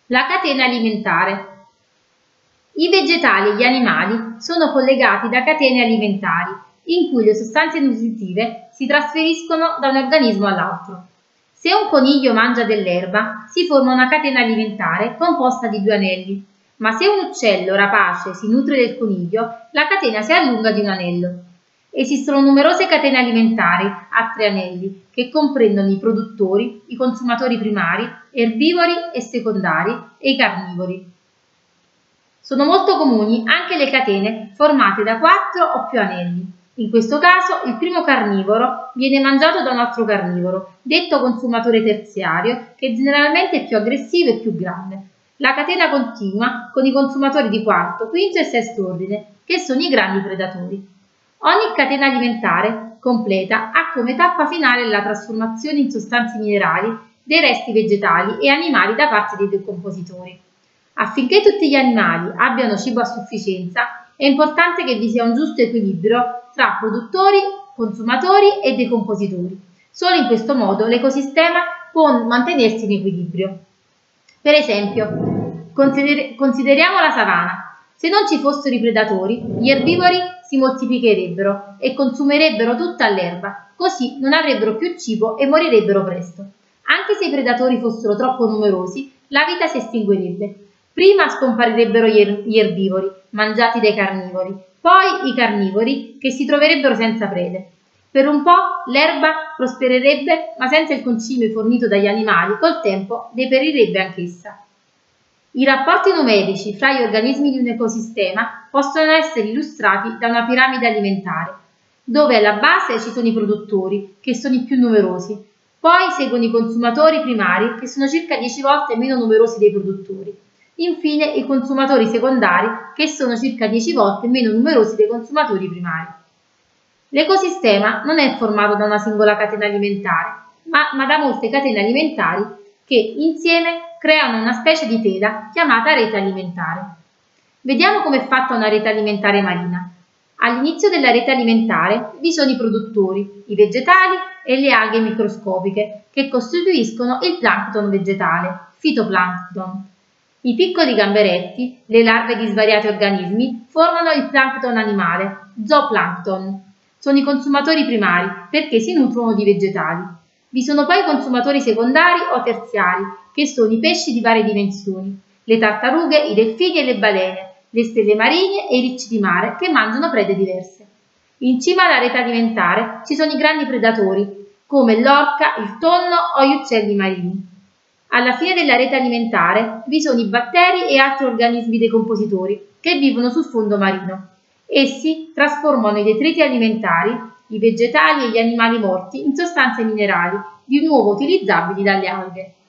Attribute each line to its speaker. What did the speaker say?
Speaker 1: La catena alimentare. I vegetali e gli animali sono collegati da catene alimentari, in cui le sostanze nutritive si trasferiscono da un organismo all'altro. Se un coniglio mangia dell'erba, si forma una catena alimentare composta di 2 anelli, ma se un uccello rapace si nutre del coniglio, la catena si allunga di un anello. Esistono numerose catene alimentari a 3 anelli, che comprendono i produttori, i consumatori primari, erbivori e secondari e i carnivori. Sono molto comuni anche le catene formate da 4 o più anelli. In questo caso il primo carnivoro viene mangiato da un altro carnivoro, detto consumatore terziario, che generalmente è più aggressivo e più grande. La catena continua con i consumatori di quarto, quinto e sesto ordine, che sono i grandi predatori. Ogni catena alimentare completa ha come tappa finale la trasformazione in sostanze minerali dei resti vegetali e animali da parte dei decompositori. Affinché tutti gli animali abbiano cibo a sufficienza, è importante che vi sia un giusto equilibrio tra produttori, consumatori e decompositori. Solo in questo modo l'ecosistema può mantenersi in equilibrio. Per esempio, consideriamo la savana. Se non ci fossero i predatori, gli erbivori si moltiplicherebbero e consumerebbero tutta l'erba, così non avrebbero più cibo e morirebbero presto. Anche se i predatori fossero troppo numerosi, la vita si estinguerebbe. Prima scomparirebbero gli erbivori, mangiati dai carnivori, poi i carnivori, che si troverebbero senza prede. Per un po' l'erba prospererebbe, ma senza il concime fornito dagli animali, col tempo deperirebbe anch'essa. I rapporti numerici fra gli organismi di un ecosistema possono essere illustrati da una piramide alimentare, dove alla base ci sono i produttori, che sono i più numerosi, poi seguono i consumatori primari, che sono circa 10 volte meno numerosi dei produttori. Infine i consumatori secondari, che sono circa 10 volte meno numerosi dei consumatori primari. L'ecosistema non è formato da una singola catena alimentare, ma da molte catene alimentari che insieme creano una specie di tela chiamata rete alimentare. Vediamo come è fatta una rete alimentare marina. All'inizio della rete alimentare vi sono i produttori, i vegetali e le alghe microscopiche che costituiscono il plancton vegetale, fitoplancton. I piccoli gamberetti, le larve di svariati organismi, formano il plancton animale, zooplancton. Sono i consumatori primari perché si nutrono di vegetali. Vi sono poi i consumatori secondari o terziari, che sono i pesci di varie dimensioni, le tartarughe, i delfini e le balene, le stelle marine e i ricci di mare che mangiano prede diverse. In cima alla rete alimentare ci sono i grandi predatori, come l'orca, il tonno o gli uccelli marini. Alla fine della rete alimentare vi sono i batteri e altri organismi decompositori che vivono sul fondo marino. Essi trasformano i detriti alimentari, i vegetali e gli animali morti in sostanze minerali, di nuovo utilizzabili dalle alghe.